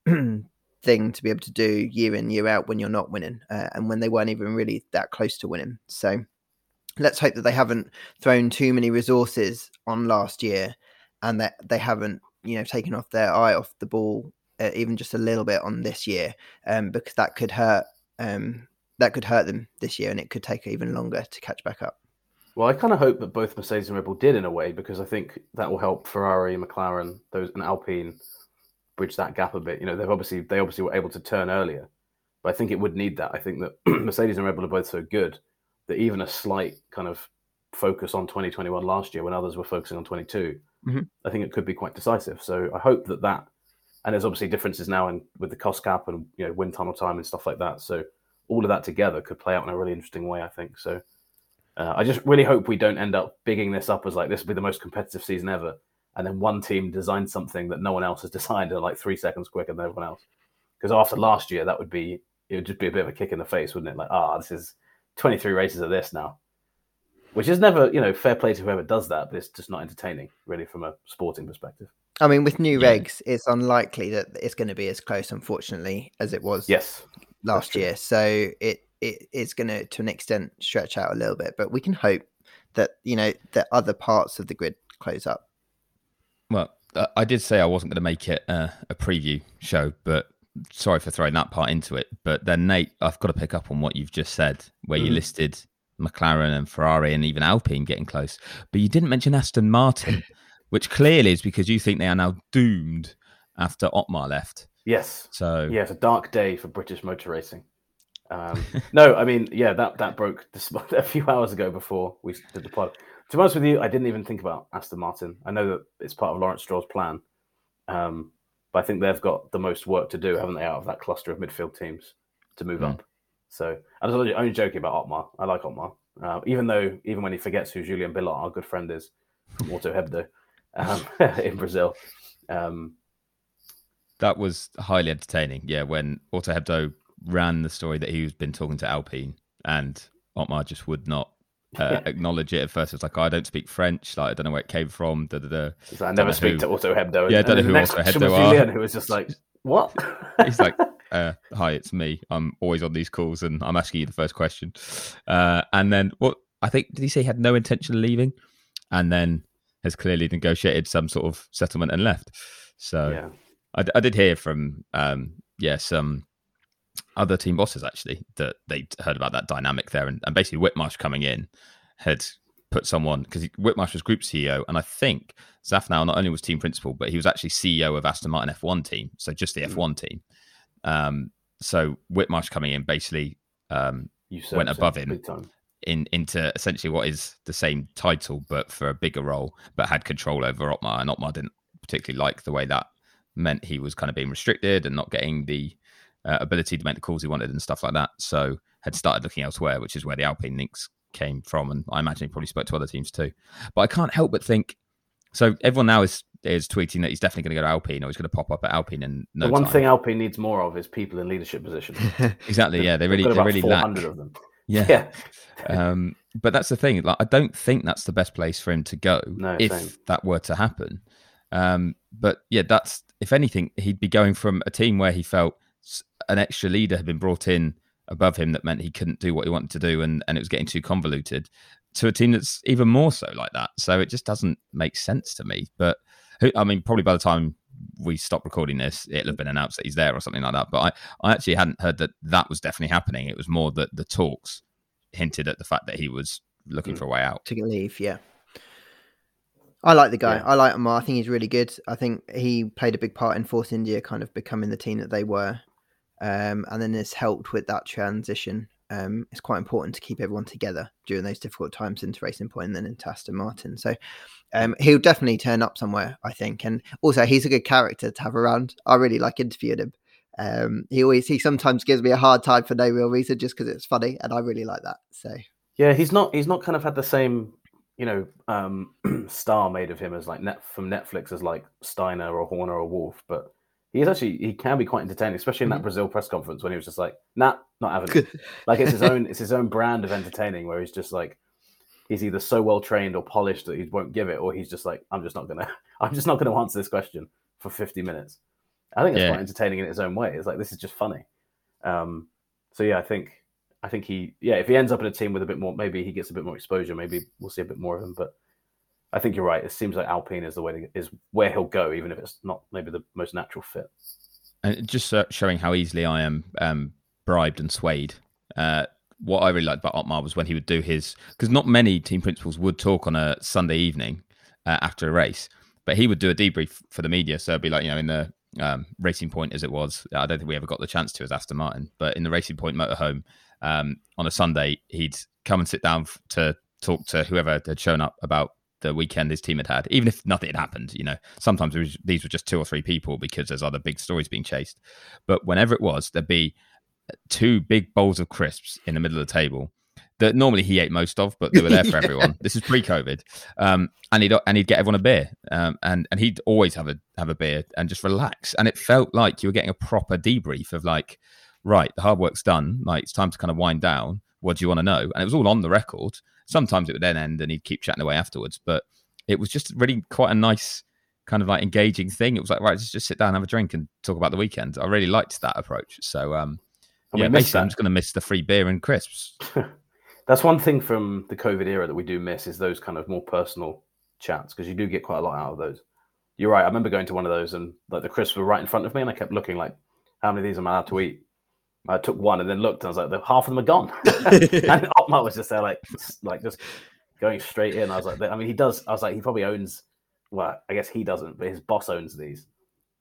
Speaker 3: thing to be able to do year in, year out when you're not winning, and when they weren't even really that close to winning. So let's hope that they haven't thrown too many resources on last year and that they haven't taken off their eye off the ball, even just a little bit on this year, because that could hurt them this year, and it could take even longer to catch back up.
Speaker 1: Well, I kind of hope that both Mercedes and Red Bull did in a way, because I think that will help Ferrari, McLaren, and Alpine bridge that gap a bit. They obviously were able to turn earlier, but I think it would need that. I think that Mercedes and Red Bull are both so good that even a slight kind of focus on 2021 last year when others were focusing on 22, I think it could be quite decisive. So I hope that, and there's obviously differences now with the cost cap and wind tunnel time and stuff like that. So all of that together could play out in a really interesting way, I think. So I just really hope we don't end up bigging this up as like this will be the most competitive season ever, and then one team designed something that no one else has designed at like 3 seconds quicker than everyone else. Because after last year, it would just be a bit of a kick in the face, wouldn't it? Like, this is 23 races of this now. Which is never, fair play to whoever does that, but it's just not entertaining, really, from a sporting perspective.
Speaker 3: I mean, with new regs, it's unlikely that it's going to be as close, unfortunately, as it was last year. So it's going to an extent, stretch out a little bit. But we can hope that, that other parts of the grid close up.
Speaker 2: Well, I did say I wasn't going to make it a preview show, but sorry for throwing that part into it. But then, Nate, I've got to pick up on what you've just said, where you listed McLaren and Ferrari and even Alpine getting close, but you didn't mention Aston Martin, which clearly is because you think they are now doomed after Otmar left.
Speaker 1: Yes.
Speaker 2: So
Speaker 1: yeah, it's a dark day for British motor racing. No, I mean, yeah, that broke a few hours ago before we did the pod. To be honest with you, I didn't even think about Aston Martin. I know that it's part of Lawrence Stroll's plan, but I think they've got the most work to do, haven't they, out of that cluster of midfield teams to move up. So I was only joking about Otmar. I like Otmar, even when he forgets who Julien Billot, our good friend, is from Auto Hebdo in Brazil.
Speaker 2: That was highly entertaining. Yeah, when Auto Hebdo ran the story that he's been talking to Alpine, and Otmar just would not acknowledge it at first. It was like, I don't speak French. Like, I don't know where it came from.
Speaker 1: So I never speak to Auto Hebdo.
Speaker 2: Yeah, I don't know who Auto Hebdo are.
Speaker 1: Julien, who was just like, what?
Speaker 2: He's like, hi, it's me. I'm always on these calls, and I'm asking you the first question. And then, I think, did he say he had no intention of leaving? And then has clearly negotiated some sort of settlement and left. So
Speaker 1: yeah.
Speaker 2: I did hear from, some other team bosses actually that they heard about that dynamic there, and basically Whitmarsh coming in had put someone, because Whitmarsh was group CEO, and I think Zafnauer not only was team principal, but he was actually CEO of Aston Martin F1 team, so just the F1 team. So Whitmarsh coming in basically went above him into essentially what is the same title but for a bigger role, but had control over Otmar, and Otmar didn't particularly like the way that meant he was kind of being restricted and not getting the ability to make the calls he wanted and stuff like that. So had started looking elsewhere, which is where the Alpine links came from. And I imagine he probably spoke to other teams too. But I can't help but think, so everyone now is tweeting that he's definitely going to go to Alpine, or he's going to pop up at Alpine in no time.
Speaker 1: The one thing Alpine needs more of is people in leadership positions.
Speaker 2: Exactly, yeah. They really lack 400
Speaker 1: of them.
Speaker 2: Yeah. But that's the thing. Like, I don't think that's the best place for him to go if that were to happen. But yeah, that's, if anything, he'd be going from a team where he felt an extra leader had been brought in above him that meant he couldn't do what he wanted to do, and it was getting too convoluted, to a team that's even more so like that. So it just doesn't make sense to me. But I mean, probably by the time we stop recording this, it'll have been announced that he's there or something like that. But I actually hadn't heard that was definitely happening. It was more that the talks hinted at the fact that he was looking for a way out.
Speaker 3: To leave, yeah. I like the guy. Yeah. I like Otmar. I think he's really good. I think he played a big part in Force India kind of becoming the team that they were. And then it's helped with that transition. It's quite important to keep everyone together during those difficult times into Racing Point and then into Aston Martin. So he'll definitely turn up somewhere, I think. And also, he's a good character to have around. I really like interviewing him. He sometimes gives me a hard time for no real reason, just because it's funny, and I really like that. So
Speaker 1: yeah, he's not kind of had the same, star made of him as like from Netflix as like Steiner or Horner or Wolf, but he can be quite entertaining, especially in that Brazil press conference when he was just like, nah, not having it. Like it's his own brand of entertaining, where he's just like, he's either so well trained or polished that he won't give it, or he's just like, I'm just not gonna answer this question for 50 minutes. I think it's quite entertaining in its own way. It's like, this is just funny. So yeah, I think if he ends up in a team with a bit more, maybe he gets a bit more exposure, maybe we'll see a bit more of him. But I think you're right. It seems like Alpine is is where he'll go, even if it's not maybe the most natural fit.
Speaker 2: And just showing how easily I am bribed and swayed. What I really liked about Otmar was when he would do because not many team principals would talk on a Sunday evening after a race, but he would do a debrief for the media. So it'd be like, in the Racing Point as it was. I don't think we ever got the chance to as Aston Martin, but in the Racing Point motorhome on a Sunday, he'd come and sit down to talk to whoever had shown up about the weekend his team had, even if nothing had happened. Sometimes these were just 2 or 3 people because there's other big stories being chased. But whenever it was, there'd be 2 big bowls of crisps in the middle of the table that normally he ate most of, but they were there for everyone. This is pre-COVID, and he'd get everyone a beer, and he'd always have a beer and just relax. And it felt like you were getting a proper debrief of like, right, the hard work's done. Like, it's time to kind of wind down. What do you want to know? And it was all on the record. Sometimes it would then end and he'd keep chatting away afterwards. But it was just really quite a nice kind of like engaging thing. It was like, right, let's just sit down, have a drink and talk about the weekend. I really liked that approach. So, basically I'm just going to miss the free beer and crisps.
Speaker 1: That's one thing from the COVID era that we do miss, is those kind of more personal chats, because you do get quite a lot out of those. You're right. I remember going to one of those and like the crisps were right in front of me and I kept looking like, how many of these am I allowed to eat? I took one and then looked and I was like, half of them are gone. And Otmar was just there like just going straight in. I was like, he does. I was like, he probably owns, well, I guess he doesn't, but his boss owns these.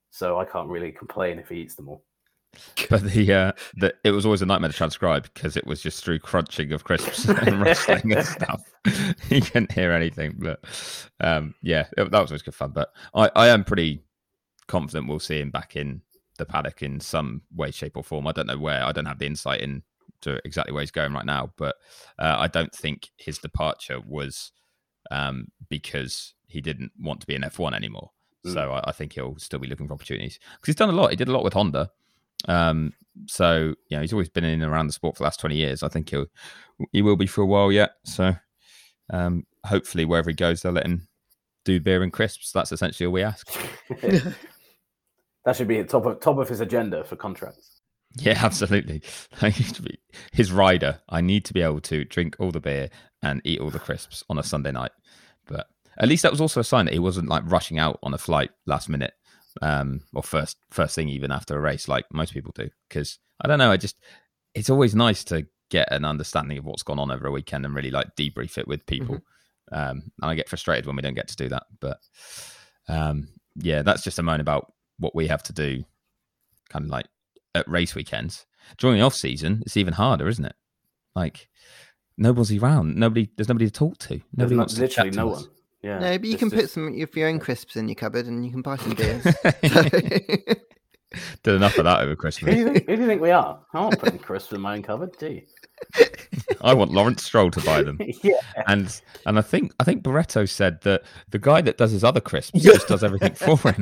Speaker 1: so I can't really complain if he eats them all.
Speaker 2: But it was always a nightmare to transcribe because it was just through crunching of crisps and rustling and stuff. You couldn't hear anything. But that was always good fun. But I am pretty confident we'll see him back in the paddock in some way, shape, or form. I don't know where. I don't have the insight into exactly where he's going right now. But I don't think his departure was because he didn't want to be in F1 anymore. So I think he'll still be looking for opportunities because he's done a lot. He did a lot with Honda. So he's always been in and around the sport for the last 20 years. I think he will be for a while yet. So hopefully wherever he goes, they'll let him do beer and crisps. That's essentially all we ask.
Speaker 1: That should be at top of his agenda for contracts.
Speaker 2: Yeah, absolutely. I need to be his rider. I need to be able to drink all the beer and eat all the crisps on a Sunday night. But at least that was also a sign that he wasn't like rushing out on a flight last minute. Or first thing even after a race like most people do, because I don't know, it's always nice to get an understanding of what's gone on over a weekend and really like debrief it with people. And I get frustrated when we don't get to do that, but that's just a moan about what we have to do kind of like at race weekends. During the off season it's even harder, isn't it? Like nobody's around, there's nobody to talk to, nobody wants to chat to us.
Speaker 1: Yeah.
Speaker 3: No, but you can put some of your own crisps in your cupboard and you can buy some beers.
Speaker 2: Did enough of that over Christmas.
Speaker 1: Who do you think we are? I'm not putting crisps in my own cupboard, do you?
Speaker 2: I want Lawrence Stroll to buy them.
Speaker 1: Yeah.
Speaker 2: And I think Barretto said that the guy that does his other crisps just does everything for him.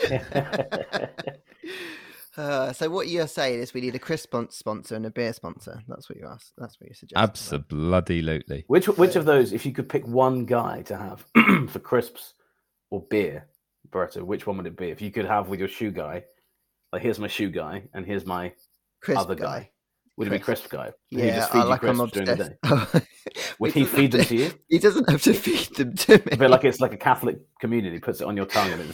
Speaker 3: So what you're saying is we need a crisp sponsor and a beer sponsor. That's what you asked. That's what you're suggesting.
Speaker 2: Absolutely.
Speaker 1: Which of those, if you could pick one guy to have for crisps or beer, Barretto, which one would it be? If you could have with your shoe guy, like here's my shoe guy and here's my
Speaker 3: crisp
Speaker 1: other guy. Would it be crisp guy?
Speaker 3: Would he just feed you crisps
Speaker 1: during the day? Would he feed them to you?
Speaker 3: He doesn't have to feed them to me.
Speaker 1: But like it's like a Catholic communion. He puts it on your tongue and it's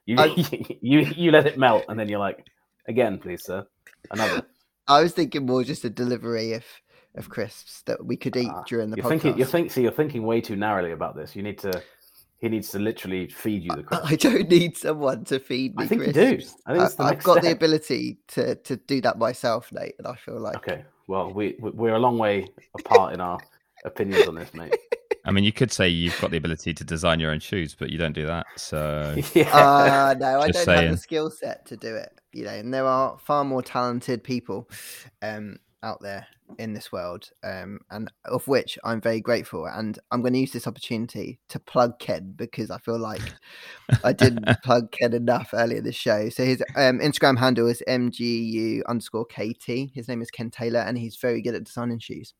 Speaker 1: you let it melt and then you're like, again, please, sir. Another.
Speaker 3: I was thinking more just a delivery of crisps that we could eat during the podcast.
Speaker 1: You're thinking way too narrowly about this. He needs to literally feed you the crisps.
Speaker 3: I don't need someone to feed me.
Speaker 1: I think
Speaker 3: crisps.
Speaker 1: you do. I think
Speaker 3: I've got the ability to do that myself, Nate, and I feel like
Speaker 1: okay. Well, we're a long way apart in our opinions on this, mate.
Speaker 2: I mean, you could say you've got the ability to design your own shoes, but you don't do that. So
Speaker 3: no, I don't have the skill set to do it. And there are far more talented people out there in this world, and of which I'm very grateful. And I'm going to use this opportunity to plug Ken because I feel like I didn't plug Ken enough earlier this show. So his Instagram handle is MGU_KT. His name is Ken Taylor, and he's very good at designing shoes.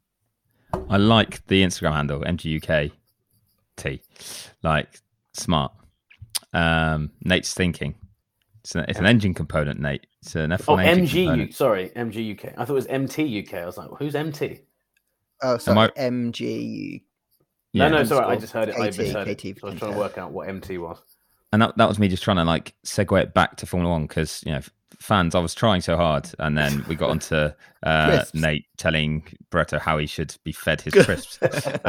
Speaker 2: I like the Instagram handle MGUKT, like smart. Nate's thinking. It's an engine component, Nate. It's an F1 engine component.
Speaker 1: Sorry, MGUK. I thought it was MTUK. I was like, who's MT?
Speaker 3: Oh, sorry, MGU.
Speaker 1: Yeah. No, sorry. I just heard it.
Speaker 3: KT,
Speaker 1: I misheard
Speaker 3: KT
Speaker 1: it. So I was trying to work out what MT was.
Speaker 2: And that was me just trying to like segue it back to Formula One because fans, I was trying so hard, and then we got onto Nate telling Barretto how he should be fed his crisps.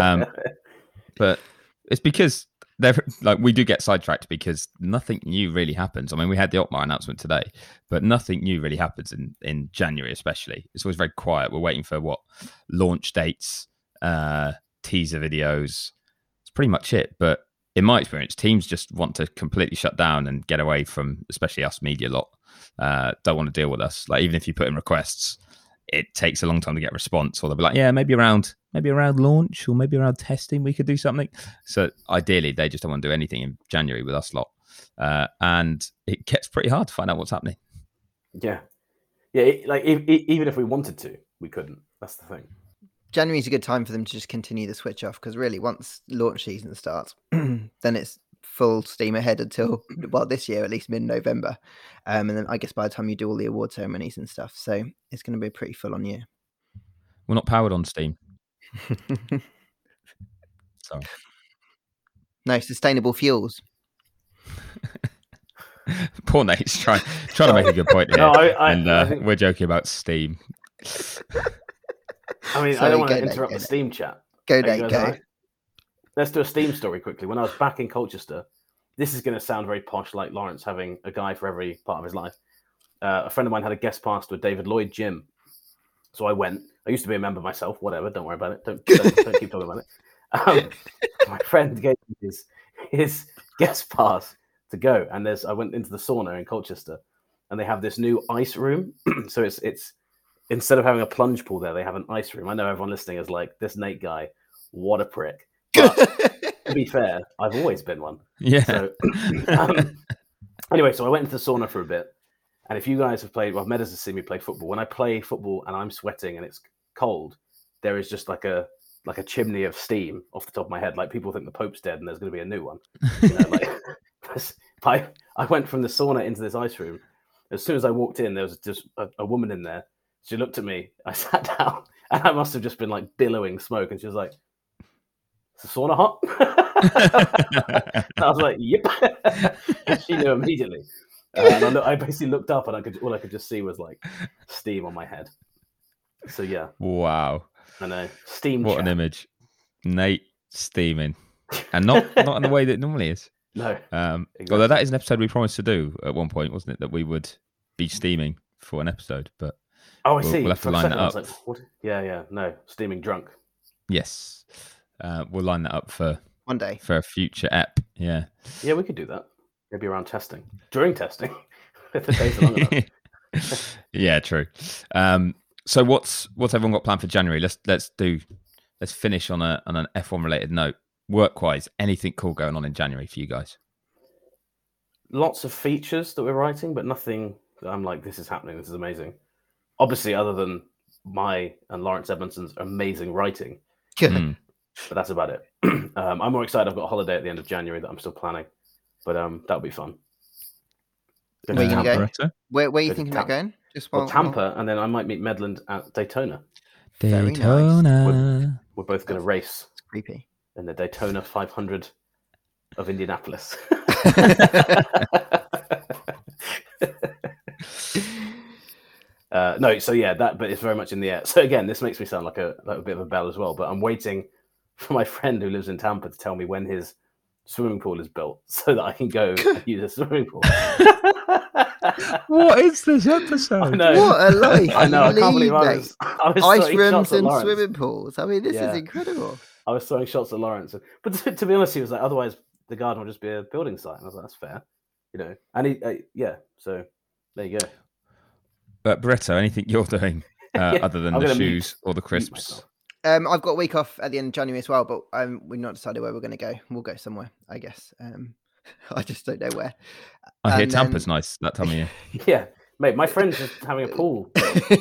Speaker 2: But it's because we do get sidetracked because nothing new really happens. I mean, we had the Otmar announcement today, but nothing new really happens in January, especially. It's always very quiet. We're waiting for launch dates, teaser videos. It's pretty much it. But in my experience, teams just want to completely shut down and get away from, especially us media lot. Don't want to deal with us. Like even if you put in requests, it takes a long time to get a response, or they'll be like, yeah, maybe around launch or maybe around testing we could do something. So ideally they just don't want to do anything in January with us lot, and it gets pretty hard to find out what's happening.
Speaker 1: Yeah even if we wanted to, we couldn't. That's the thing.
Speaker 3: January's a good time for them to just continue the switch off because really once launch season starts then it's full steam ahead until this year at least mid-November, and then I guess by the time you do all the award ceremonies and stuff, so it's going to be a pretty full on year.
Speaker 2: We're not powered on steam. Sorry.
Speaker 3: No, sustainable fuels.
Speaker 2: Poor Nate's trying to make a good point here.
Speaker 1: No, I think...
Speaker 2: we're joking about steam.
Speaker 1: I mean, I don't want to interrupt the steam chat.
Speaker 3: Go, Nate, go.
Speaker 1: Right? Let's do a steam story quickly. When I was back in Colchester, this is going to sound very posh, like Lawrence having a guy for every part of his life. A friend of mine had a guest pass to a David Lloyd gym. So I went. I used to be a member myself. Whatever, don't worry about it. Don't keep talking about it. My friend gave me his guest pass to go, and I went into the sauna in Colchester, and they have this new ice room. So it's instead of having a plunge pool there, they have an ice room. I know everyone listening is like, this Nate guy, what a prick. But to be fair, I've always been one.
Speaker 2: Yeah.
Speaker 1: So, anyway, so I went into the sauna for a bit. And if you guys have played, Meadows has seen me play football. When I play football and I'm sweating and it's cold, there is just like a chimney of steam off the top of my head. Like people think the Pope's dead and there's going to be a new one. You know, I went from the sauna into this ice room. As soon as I walked in, there was just a woman in there. She looked at me. I sat down, and I must have just been like billowing smoke. And she was like, "Is the sauna hot?" I was like, "Yep." And she knew immediately. And I basically looked up, and all I could just see was like steam on my head. So yeah.
Speaker 2: Wow.
Speaker 1: I know. Steam.
Speaker 2: What an image. Nate steaming, and not in the way that it normally is.
Speaker 1: No.
Speaker 2: Exactly. Although that is an episode we promised to do at one point, wasn't it? That we would be steaming for an episode, but
Speaker 1: I see.
Speaker 2: We'll have to line that up.
Speaker 1: Like, what? Yeah. No, steaming drunk.
Speaker 2: Yes. We'll line that up for
Speaker 3: one day
Speaker 2: for a future ep. Yeah.
Speaker 1: Yeah, we could do that. Maybe around testing. During testing, if the days are long enough.
Speaker 2: Yeah, true. So what's everyone got planned for January? Let's finish on an F1 related note. Work-wise, anything cool going on in January for you guys?
Speaker 1: Lots of features that we're writing, but nothing that I'm like, this is happening, this is amazing. Obviously, other than my and Lawrence Edmondson's amazing writing. But that's about it. I'm more excited. I've got a holiday at the end of January that I'm still planning. But that'll be fun.
Speaker 3: Where are you going to go? Where are you thinking about going?
Speaker 1: Tampa, and then I might meet Medland at Daytona.
Speaker 2: Daytona.
Speaker 1: Nice. We're both going to race.
Speaker 3: It's creepy.
Speaker 1: In the Daytona 500 of Indianapolis. No, so yeah, but it's very much in the air. So again, this makes me sound like a bit of a bell as well, but I'm waiting for my friend who lives in Tampa to tell me when his swimming pool is built so that I can go use a swimming pool.
Speaker 2: What is this episode?
Speaker 3: I know. What a life.
Speaker 1: I know, I can't believe I was
Speaker 3: ice rooms and swimming pools. I mean, this is incredible.
Speaker 1: I was throwing shots at Lawrence, but to be honest, he was like, "Otherwise, the garden will just be a building site." And I was like, "That's fair," you know. And so there you go.
Speaker 2: But Bretto, anything you're doing other than the shoes or the crisps?
Speaker 3: I've got a week off at the end of January as well, but we've not decided where we're going to go. We'll go somewhere, I guess. I just don't know where.
Speaker 2: I hear Tampa's nice that time of year.
Speaker 1: Yeah, mate, my friend's just having a pool.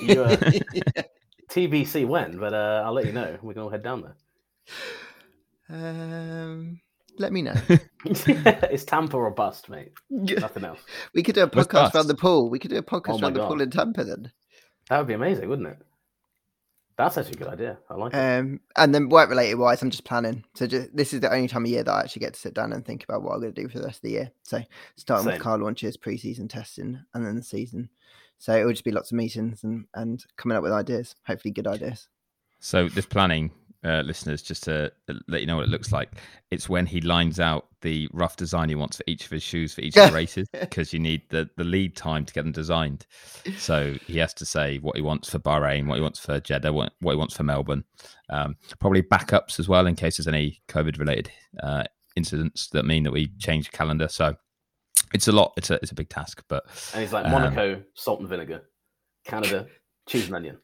Speaker 1: TBC when, but I'll let you know. We can all head down there.
Speaker 3: Let me know.
Speaker 1: It's Tampa or bust, mate. Nothing else.
Speaker 3: We could do a podcast around the pool. We could do a podcast around the pool in Tampa then.
Speaker 1: That would be amazing, wouldn't it? That's actually a good idea. I like it.
Speaker 3: And then work related wise, I'm just planning. So this is the only time of year that I actually get to sit down and think about what I'm going to do for the rest of the year. So starting with car launches, pre-season testing, and then the season. So it will just be lots of meetings and coming up with ideas, hopefully good ideas.
Speaker 2: So this planning, listeners, just to let you know what it looks like, it's when he lines out the rough design he wants for each of his shoes for each of the races, because you need the lead time to get them designed. So he has to say what he wants for Bahrain, what he wants for Jeddah, what he wants for Melbourne. Probably backups as well in case there's any COVID-related incidents that mean that we change calendar. So it's a lot. It's a big task. And
Speaker 1: he's like Monaco, salt and vinegar. Canada, cheese and onion.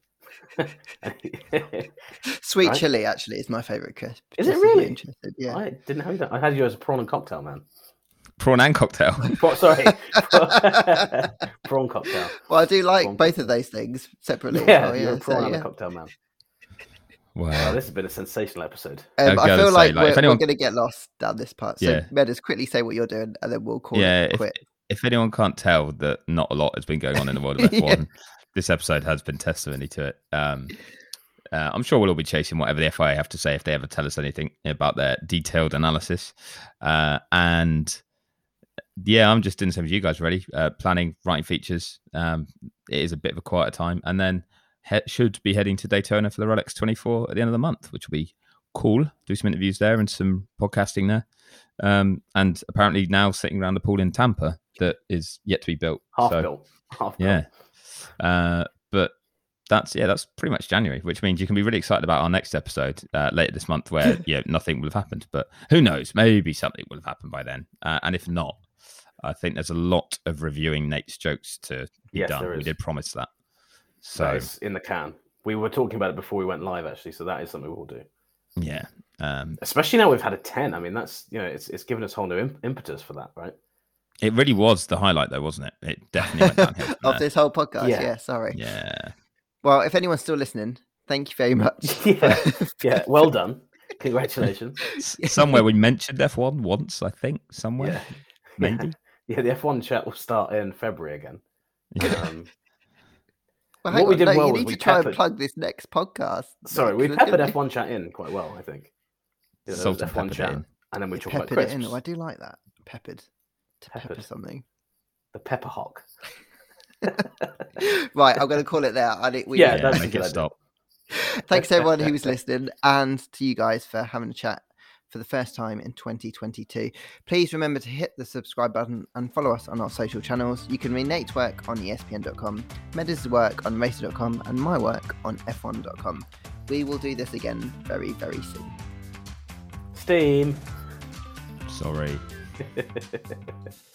Speaker 3: Sweet chili actually is my favorite crisp.
Speaker 1: Is it really?
Speaker 3: Yeah,
Speaker 1: I didn't have that. I had you as a prawn and cocktail, man.
Speaker 2: Prawn and cocktail.
Speaker 1: Sorry, prawn cocktail.
Speaker 3: Well, I do like prawn both of those things separately.
Speaker 1: Yeah, you're a prawn and a cocktail man.
Speaker 2: Wow,
Speaker 1: this has been a sensational episode.
Speaker 3: I feel like we're going to get lost down this part. So, Meadows, quickly say what you're doing, and then we'll call it quit.
Speaker 2: If anyone can't tell that not a lot has been going on in the world of F1. This episode has been testimony to it. I'm sure we'll all be chasing whatever the FIA have to say if they ever tell us anything about their detailed analysis. And yeah, I'm just doing the same as you guys, really. Planning, writing features. It is a bit of a quieter time. And then should be heading to Daytona for the Rolex 24 at the end of the month, which will be cool. Do some interviews there and some podcasting there. And apparently now sitting around a pool in Tampa that is yet to be built.
Speaker 1: Half built.
Speaker 2: Yeah. But that's pretty much January, which means you can be really excited about our next episode later this month, where nothing will have happened. But who knows? Maybe something will have happened by then. And if not, I think there's a lot of reviewing Nate's jokes to be done. We did promise that. So
Speaker 1: it's in the can. We were talking about it before we went live, actually. So that is something we'll do.
Speaker 2: Yeah.
Speaker 1: Especially now we've had a 10. I mean, that's it's given us whole new impetus for that, right?
Speaker 2: It really was the highlight, though, wasn't it? It definitely went downhill
Speaker 3: of this whole podcast. Yeah. Sorry.
Speaker 2: Yeah.
Speaker 3: Well, if anyone's still listening, thank you very much.
Speaker 1: Yeah. Well done. Congratulations.
Speaker 2: Somewhere we mentioned F1 once, I think. Somewhere.
Speaker 1: Yeah.
Speaker 2: Maybe.
Speaker 1: Yeah, the F1 chat will start in February again.
Speaker 3: Well, what we did well, you need to try and plug this next podcast.
Speaker 1: Sorry, we peppered F1 chat in quite well, I think.
Speaker 2: F1
Speaker 1: chat, and then we talk about crisps.
Speaker 3: It in. I do like that. Peppered. To pepper something.
Speaker 1: The pepper hawk.
Speaker 3: Right, I'm going to call it there.
Speaker 2: That's make it stop.
Speaker 3: Thanks to everyone who was listening, and to you guys for having a chat for the first time in 2022. Please remember to hit the subscribe button and follow us on our social channels. You can read Nate's work on ESPN.com, Med's work on Racer.com, and my work on F1.com. We will do this again very, very soon.
Speaker 1: Steam.
Speaker 2: Sorry.